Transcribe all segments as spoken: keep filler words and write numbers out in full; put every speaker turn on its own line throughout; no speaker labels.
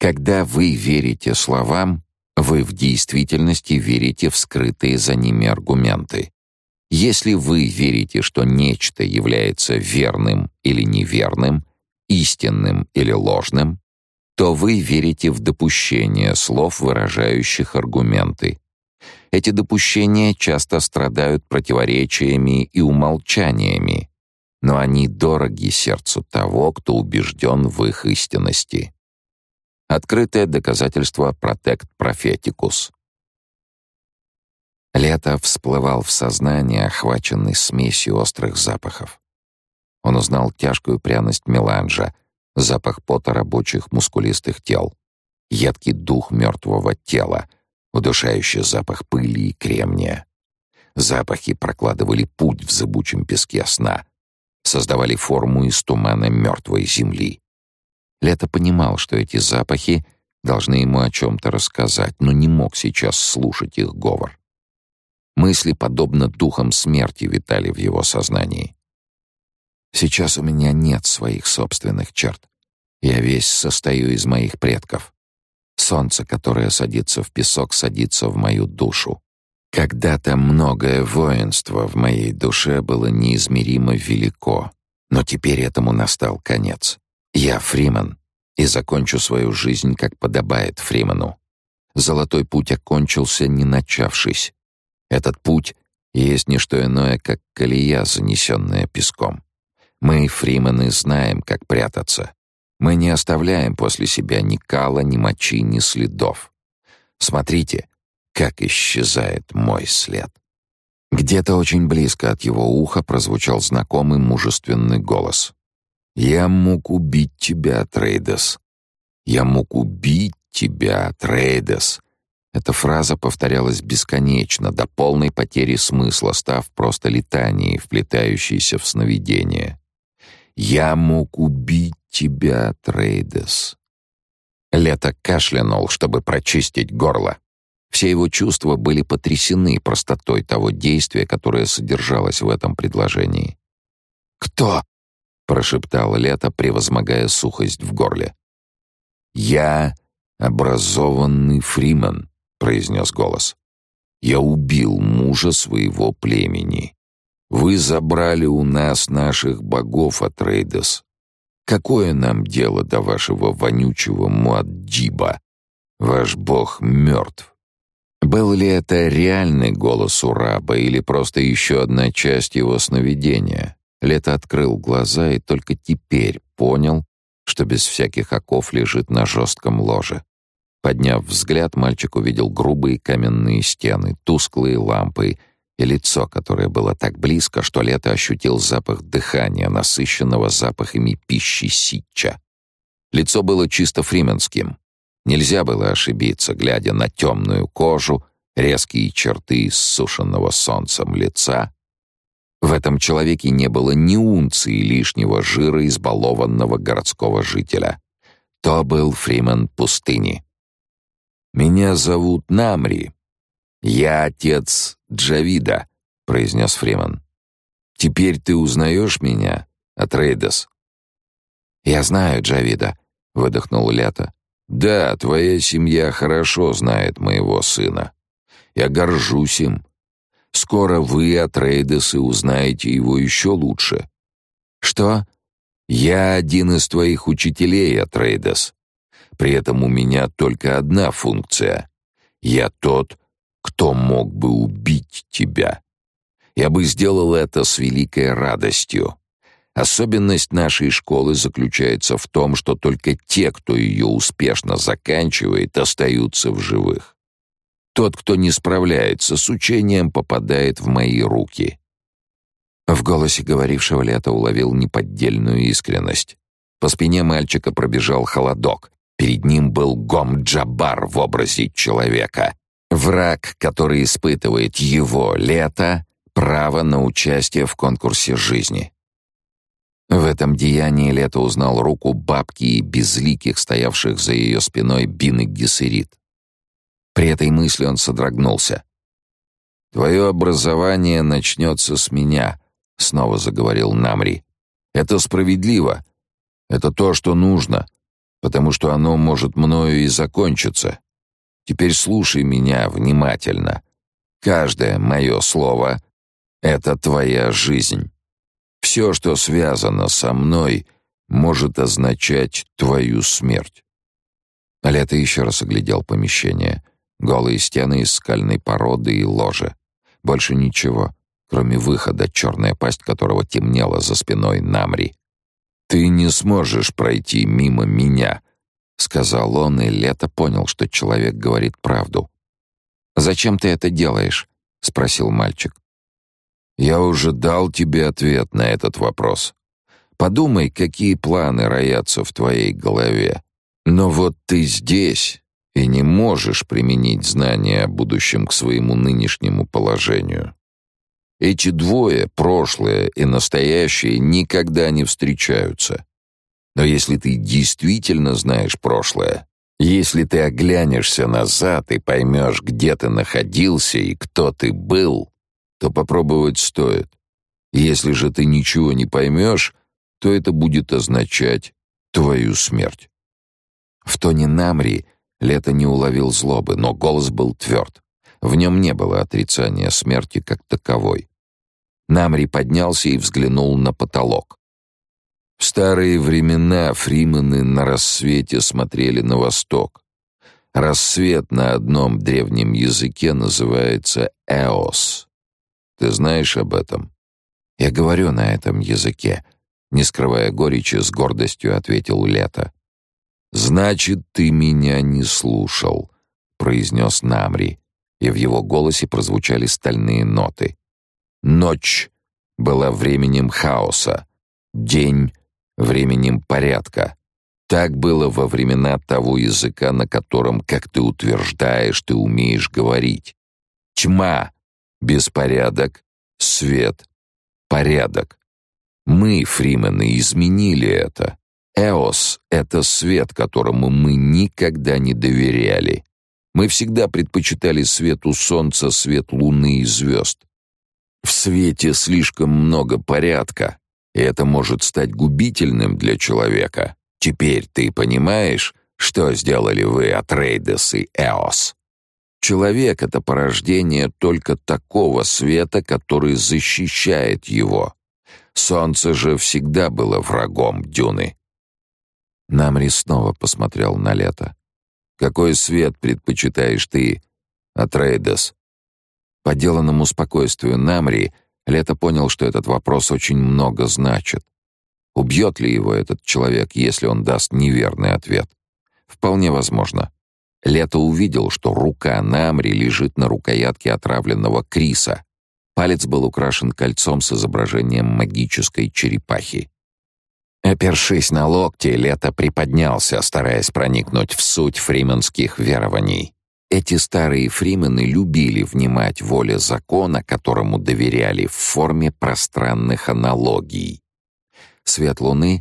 Когда вы верите словам, вы в действительности верите в скрытые за ними аргументы. Если вы верите, что нечто является верным или неверным, истинным или ложным, то вы верите в допущения слов, выражающих аргументы. Эти допущения часто страдают противоречиями и умолчаниями, но они дороги сердцу того, кто убежден в их истинности. Открытое доказательство Protect Propheticus. Лето всплывал в сознание, охваченный смесью острых запахов. Он узнал тяжкую пряность меланжа, запах пота рабочих мускулистых тел, едкий дух мертвого тела, удушающий запах пыли и кремния. Запахи прокладывали путь в зыбучем песке сна, создавали форму из тумана мертвой земли. Лето понимал, что эти запахи должны ему о чем-то рассказать, но не мог сейчас слушать их говор. Мысли, подобно духам смерти, витали в его сознании. Сейчас у меня нет своих собственных черт. Я весь состою из моих предков. Солнце, которое садится в песок, садится в мою душу. Когда-то многое воинство в моей душе было неизмеримо велико, но теперь этому настал конец. Я Фриман и закончу свою жизнь, как подобает Фриману. Золотой путь окончился, не начавшись. Этот путь есть не что иное, как колея, занесенная песком. Мы, Фриманы, знаем, как прятаться. Мы не оставляем после себя ни кала, ни мочи, ни следов. Смотрите, как исчезает мой след. Где-то очень близко от его уха прозвучал знакомый мужественный голос. «Я мог убить тебя, Трейдес. Я мог убить тебя, Трейдес». Эта фраза повторялась бесконечно, до полной потери смысла, став просто летанией, вплетающейся в сновидение. «Я мог убить тебя, Трейдес». Лето кашлянул, чтобы прочистить горло. Все его чувства были потрясены простотой того действия, которое содержалось в этом предложении. «Кто?» — прошептал Лето, превозмогая сухость в горле. «Я образованный Фриман», — произнес голос. «Я убил мужа своего племени. Вы забрали у нас наших богов, Атрейдес. Какое нам дело до вашего вонючего Муаддиба? Ваш бог мертв». Был ли это реальный голос Ураба или просто еще одна часть его сновидения? Лето открыл глаза и только теперь понял, что без всяких оков лежит на жестком ложе. Подняв взгляд, мальчик увидел грубые каменные стены, тусклые лампы и лицо, которое было так близко, что Лето ощутил запах дыхания, насыщенного запахами пищи ситча. Лицо было чисто фрименским. Нельзя было ошибиться, глядя на темную кожу, резкие черты иссушенного солнцем лица. В этом человеке не было ни унции лишнего жира избалованного городского жителя. То был Фримен пустыни. «Меня зовут Намри. Я отец Джавида», — произнес Фримен. «Теперь ты узнаешь меня, Атрейдес?» «Я знаю Джавида», — выдохнул Лето. «Да, твоя семья хорошо знает моего сына. Я горжусь им. Скоро вы, Атрейдесы, узнаете его еще лучше». «Что?» «Я один из твоих учителей, Атрейдес. При этом у меня только одна функция. Я тот, кто мог бы убить тебя. Я бы сделал это с великой радостью. Особенность нашей школы заключается в том, что только те, кто ее успешно заканчивает, остаются в живых. Тот, кто не справляется с учением, попадает в мои руки». В голосе говорившего Лето уловил неподдельную искренность. По спине мальчика пробежал холодок. Перед ним был Гом-Джабар в образе человека. Враг, который испытывает его, Лето, право на участие в конкурсе жизни. В этом деянии Лето узнал руку бабки и безликих, стоявших за ее спиной Бин и Гессерит. При этой мысли он содрогнулся. «Твое образование начнется с меня», — снова заговорил Намри. «Это справедливо. Это то, что нужно. потому что оно может мною и закончиться. Теперь слушай меня внимательно. Каждое мое слово — это твоя жизнь. Все, что связано со мной, может означать твою смерть». Лето еще раз оглядел помещение. Голые стены из скальной породы и ложе. Больше ничего, кроме выхода, черная пасть которого темнела за спиной Намри. «Ты не сможешь пройти мимо меня», — сказал он, и Лето понял, что человек говорит правду. «Зачем ты это делаешь?» — спросил мальчик. «Я уже дал тебе ответ на этот вопрос. Подумай, какие планы роятся в твоей голове. Но вот ты здесь и не можешь применить знания о будущем к своему нынешнему положению. Эти двое, прошлое и настоящее, никогда не встречаются. Но если ты действительно знаешь прошлое, если ты оглянешься назад и поймешь, где ты находился и кто ты был, то попробовать стоит. Если же ты ничего не поймешь, то это будет означать твою смерть». В тоне Намри Лето не уловил злобы, но голос был тверд. В нем не было отрицания смерти как таковой. Намри поднялся и взглянул на потолок. В старые времена фримены на рассвете смотрели на восток. Рассвет на одном древнем языке называется «эос». Ты знаешь об этом? Я говорю на этом языке, не скрывая горечи, с гордостью ответил Лето. «Значит, ты меня не слушал», — произнес Намри, и в его голосе прозвучали стальные ноты. «Ночь была временем хаоса, день — временем порядка. Так было во времена того языка, на котором, как ты утверждаешь, ты умеешь говорить. Тьма — беспорядок, свет — порядок. Мы, фримены, изменили это. Эос — это свет, которому мы никогда не доверяли. Мы всегда предпочитали свету солнца свет луны и звезд. В свете слишком много порядка, и это может стать губительным для человека. Теперь ты понимаешь, что сделали вы, Атрейдес и Эос? Человек — это порождение только такого света, который защищает его. Солнце же всегда было врагом Дюны». Намри снова посмотрел на Лето. «Какой свет предпочитаешь ты, Атрейдес?» По деланному спокойствию Намри Лето понял, что этот вопрос очень много значит. Убьет ли его этот человек, если он даст неверный ответ? Вполне возможно. Лето увидел, что рука Намри лежит на рукоятке отравленного Криса. Палец был украшен кольцом с изображением магической черепахи. Опершись на локти, Лето приподнялся, стараясь проникнуть в суть фрименских верований. Эти старые фримены любили внимать воле закона, которому доверяли в форме пространных аналогий. Свет луны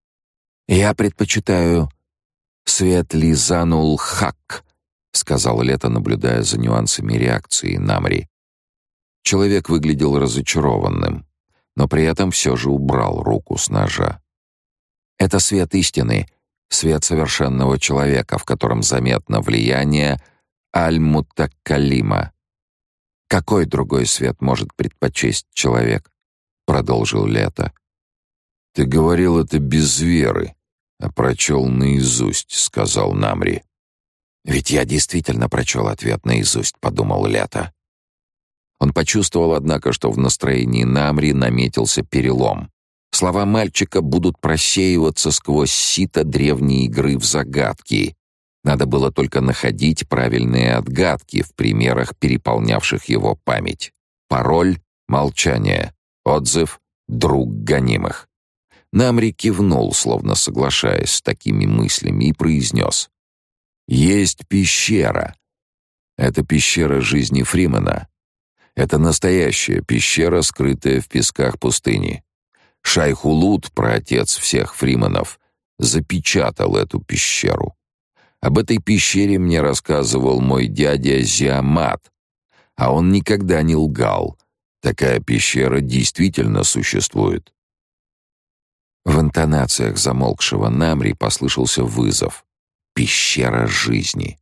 я предпочитаю свет Лизанул-Хак, сказал Лето, наблюдая за нюансами реакции Намри. Человек выглядел разочарованным, но при этом все же убрал руку с ножа. Это свет истины, свет совершенного человека, в котором заметно влияние Аль-Мутаккалима. Какой другой свет может предпочесть человек? Продолжил Лето. Ты говорил это без веры, а прочел наизусть, сказал Намри. Ведь я действительно прочел ответ наизусть, подумал Лето. Он почувствовал, однако, что в настроении Намри наметился перелом. Слова мальчика будут просеиваться сквозь сито древней игры в загадки. Надо было только находить правильные отгадки в примерах, переполнявших его память. Пароль — молчание. Отзыв — друг гонимых. Намри кивнул, словно соглашаясь с такими мыслями, и произнес. «Есть пещера. Это пещера жизни Фримена. Это настоящая пещера, скрытая в песках пустыни. Шайхулут, праотец всех фрименов, запечатал эту пещеру. Об этой пещере мне рассказывал мой дядя Зиамат, а он никогда не лгал. Такая пещера действительно существует. В интонациях замолкшего Намри послышался вызов. Пещера жизни.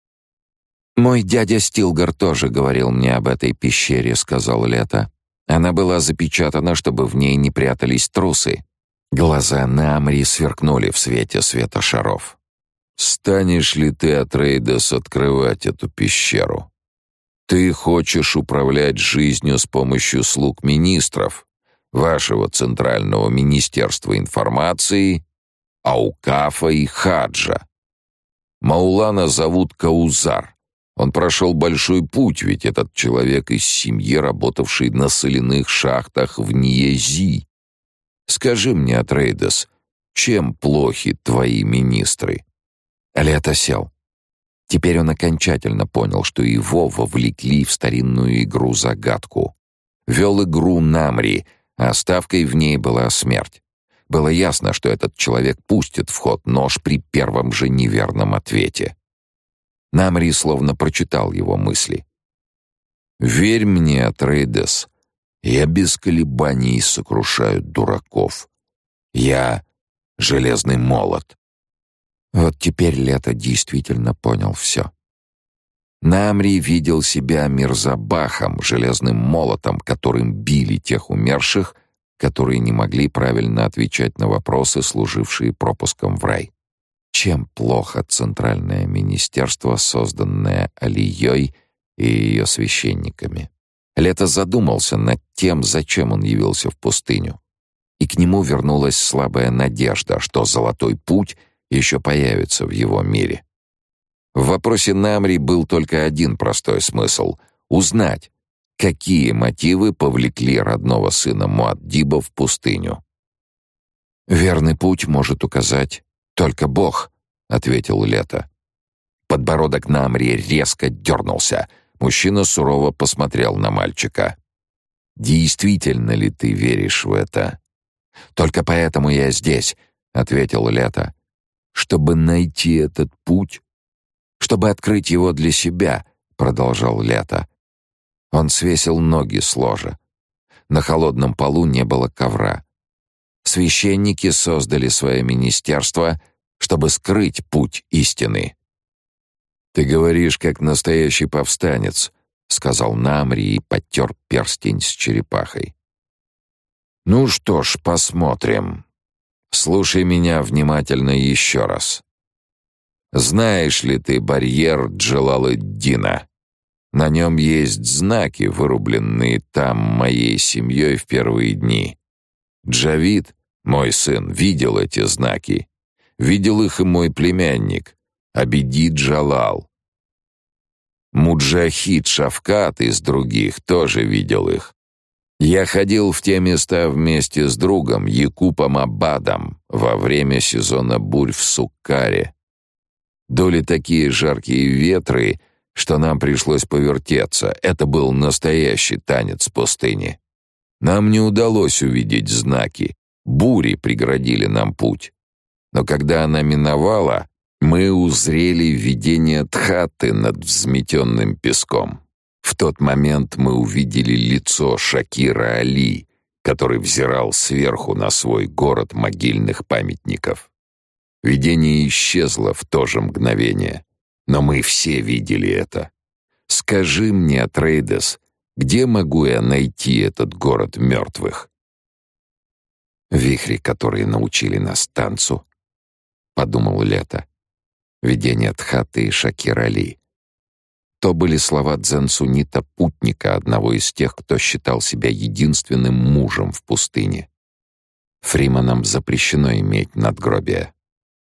«Мой дядя Стилгар тоже говорил мне об этой пещере», — сказал Лето. «Она была запечатана, чтобы в ней не прятались трусы». Глаза Намри сверкнули в свете светошаров. «Станешь ли ты, Атрейдес, открывать эту пещеру? Ты хочешь управлять жизнью с помощью слуг министров, вашего Центрального министерства информации, Аукафа и Хаджа. Маулана зовут Каузар. Он прошел большой путь, ведь этот человек из семьи, работавший на соляных шахтах в Ниези. Скажи мне, Атрейдес, чем плохи твои министры?» Лето сел. Теперь он окончательно понял, что его вовлекли в старинную игру-загадку. Вел игру Намри, а ставкой в ней была смерть. Было ясно, что этот человек пустит в ход нож при первом же неверном ответе. Намри словно прочитал его мысли. «Верь мне, Атрейдес, я без колебаний сокрушаю дураков. Я — железный молот». Вот теперь Лето действительно понял все. Намри видел себя Мирзабахом, железным молотом, которым били тех умерших, которые не могли правильно отвечать на вопросы, служившие пропуском в рай. Чем плохо Центральное министерство, созданное Алией и ее священниками? Лето задумался над тем, зачем он явился в пустыню. И к нему вернулась слабая надежда, что золотой путь еще появится в его мире. В вопросе Намри был только один простой смысл — узнать, какие мотивы повлекли родного сына Муаддиба в пустыню. «Верный путь может указать только Бог», — ответил Лето. Подбородок Намри резко дернулся. Мужчина сурово посмотрел на мальчика. «Действительно ли ты веришь в это?» «Только поэтому я здесь», — ответил Лето. «Чтобы найти этот путь, чтобы открыть его для себя», — продолжал Лето. Он свесил ноги с ложа. На холодном полу не было ковра. Священники создали свое министерство, чтобы скрыть путь истины. «Ты говоришь, как настоящий повстанец», — сказал Намри и подтер перстень с черепахой. «Ну что ж, посмотрим. Слушай меня внимательно еще раз. Знаешь ли ты барьер Джалал-ад-Дина? На нем есть знаки, вырубленные там моей семьей в первые дни. Джавид, мой сын, видел эти знаки. Видел их и мой племянник, Абиди Джалал. Муджахид Шавкат из других тоже видел их. Я ходил в те места вместе с другом Якупом Абадом во время сезона бурь в Суккаре. Дули такие жаркие ветры, что нам пришлось повертеться. Это был настоящий танец пустыни. Нам не удалось увидеть знаки. Бури преградили нам путь. Но когда она миновала, мы узрели видение Тхаты над взметенным песком. В тот момент мы увидели лицо Шакира Али, который взирал сверху на свой город могильных памятников. Видение исчезло в то же мгновение, но мы все видели это. Скажи мне, Атрейдес, где могу я найти этот город мертвых? Вихри, которые научили нас танцу, подумал Лето. Видение Тхаты и Шакира Али. То были слова дзен-сунита, путника, одного из тех, кто считал себя единственным мужем в пустыне. Фриманам запрещено иметь надгробие.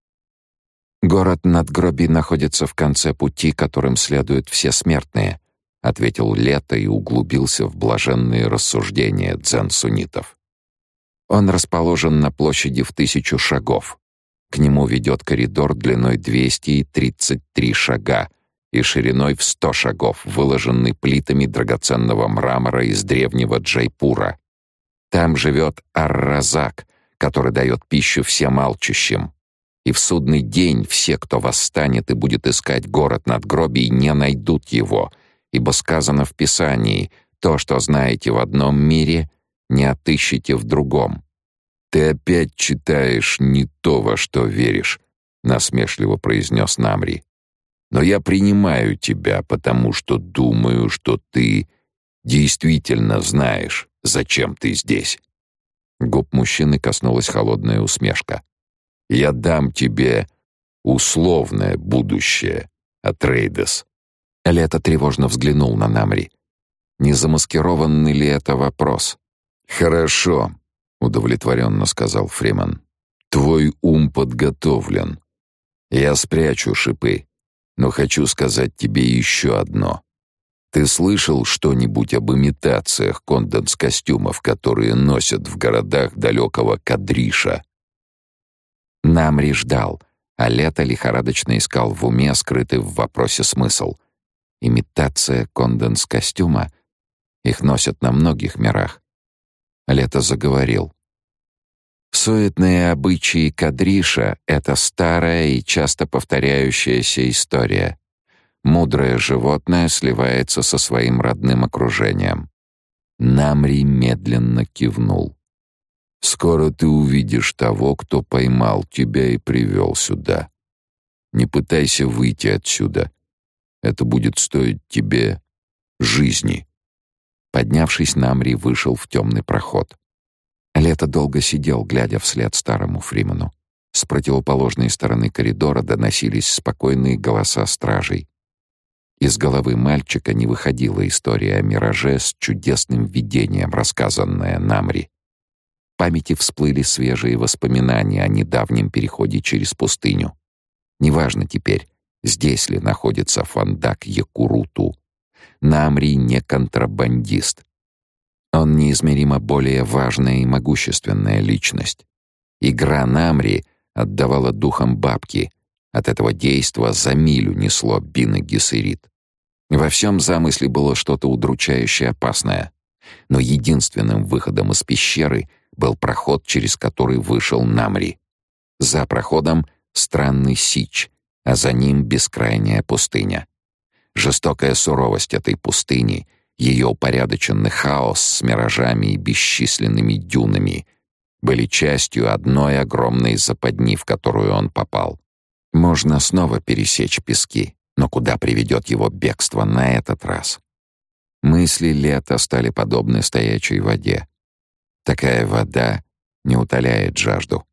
«Город надгробий находится в конце пути, которым следуют все смертные», — ответил Лето и углубился в блаженные рассуждения дзен-суннитов. Он расположен на площади в тысячу шагов. К нему ведет коридор длиной двести тридцать три шага и шириной в сто шагов, выложенный плитами драгоценного мрамора из древнего Джайпура. Там живет Ар-Разак, который дает пищу всем алчущим. И в судный день все, кто восстанет и будет искать город надгробий, не найдут его, ибо сказано в Писании: «То, что знаете в одном мире, не отыщете в другом». «Ты опять читаешь не то, во что веришь», — насмешливо произнес Намри. «Но я принимаю тебя, потому что думаю, что ты действительно знаешь, зачем ты здесь». Губ мужчины коснулась холодная усмешка. «Я дам тебе условное будущее, Атрейдес». Лето тревожно взглянул на Намри. Не замаскированный ли это вопрос? «Хорошо», — удовлетворенно сказал Фриман. «Твой ум подготовлен. Я спрячу шипы, но хочу сказать тебе еще одно. Ты слышал что-нибудь об имитациях конденс-костюмов, которые носят в городах далекого Кадриша?» Намри ждал, а Лето лихорадочно искал в уме скрытый в вопросе смысл. Имитация конденс-костюма? Их носят на многих мирах. Лето заговорил. Суетные обычаи Кадриша — это старая и часто повторяющаяся история. Мудрое животное сливается со своим родным окружением. Намри медленно кивнул. «Скоро ты увидишь того, кто поймал тебя и привел сюда. Не пытайся выйти отсюда. Это будет стоить тебе жизни». Поднявшись, Намри вышел в темный проход. Лето долго сидел, глядя вслед старому Фриману. С противоположной стороны коридора доносились спокойные голоса стражей. Из головы мальчика не выходила история о мираже с чудесным видением, рассказанная Намри. В памяти всплыли свежие воспоминания о недавнем переходе через пустыню. Неважно теперь, здесь ли находится Фандак Якуруту. Намри не контрабандист. Он неизмеримо более важная и могущественная личность. Игра Намри отдавала духом бабки. От этого действа за милю несло Бина Гессерит. Во всем замысле было что-то удручающе опасное. Но единственным выходом из пещеры был проход, через который вышел Намри. За проходом странный сич, а за ним бескрайняя пустыня. Жестокая суровость этой пустыни, ее упорядоченный хаос с миражами и бесчисленными дюнами были частью одной огромной западни, в которую он попал. Можно снова пересечь пески, но куда приведет его бегство на этот раз? Мысли Лета стали подобны стоячей воде. Такая вода не утоляет жажду.